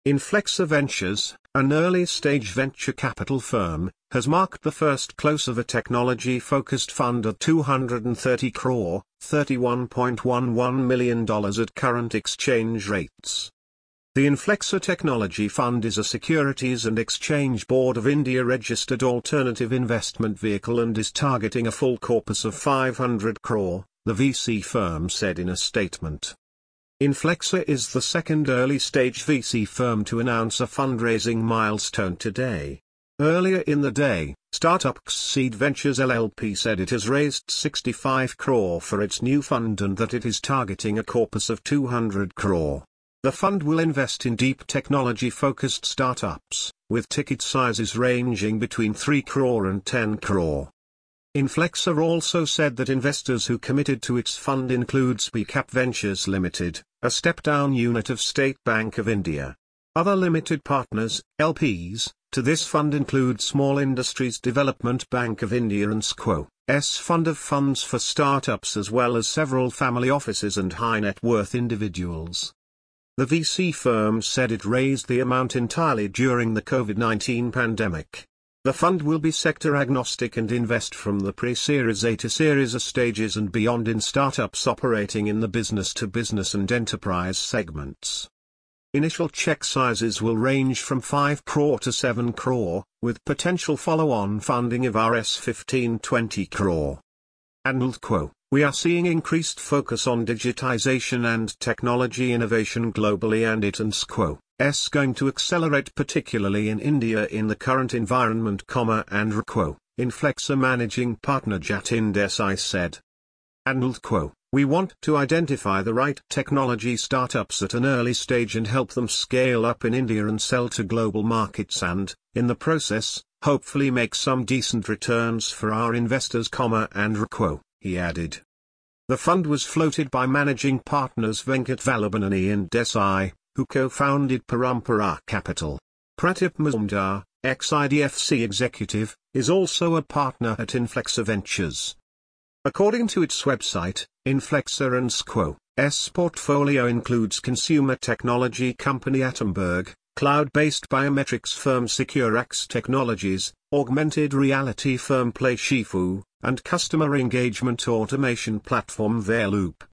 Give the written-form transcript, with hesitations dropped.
Inflexa Ventures, an early-stage venture capital firm, has marked the first close of a technology-focused fund at 230 crore, $31.11 million at current exchange rates. The Inflexa Technology Fund is a Securities and Exchange Board of India registered alternative investment vehicle and is targeting a full corpus of 500 crore, the VC firm said in a statement. Inflexa is the second early-stage VC firm to announce a fundraising milestone today. Earlier in the day, Startup Seed Ventures LLP said it has raised 65 crore for its new fund and that it is targeting a corpus of 200 crore. The fund will invest in deep technology-focused startups, with ticket sizes ranging between 3 crore and 10 crore. Inflexa also said that investors who committed to its fund include SpeedCap Ventures Limited, a step-down unit of State Bank of India. Other limited partners, LPs, to this fund include Small Industries Development Bank of India and SQO's fund of funds for startups as well as several family offices and high-net-worth individuals. The VC firm said it raised the amount entirely during the COVID-19 pandemic. The fund will be sector agnostic and invest from the pre-Series A to Series A stages and beyond in startups operating in the business-to-business and enterprise segments. Initial check sizes will range from 5 crore to 7 crore, with potential follow-on funding of Rs 15-20 crore. And we are seeing increased focus on digitization and technology innovation globally, and it's going to accelerate particularly in India in the current environment, and Inflexa managing partner Jatin Desai said. And we want to identify the right technology startups at an early stage and help them scale up in India and sell to global markets and, in the process, hopefully make some decent returns for our investors, and he added. The fund was floated by managing partners Venkat Vallabhanani and Desai, who co-founded Parampara Capital. Pratip Mazumdar, ex-IDFC executive, is also a partner at Inflexa Ventures. According to its website, Inflexa and SQO's portfolio includes consumer technology company Atomberg, cloud-based biometrics firm SecureX Technologies, augmented reality firm PlayShifu, and customer engagement automation platform Veloop.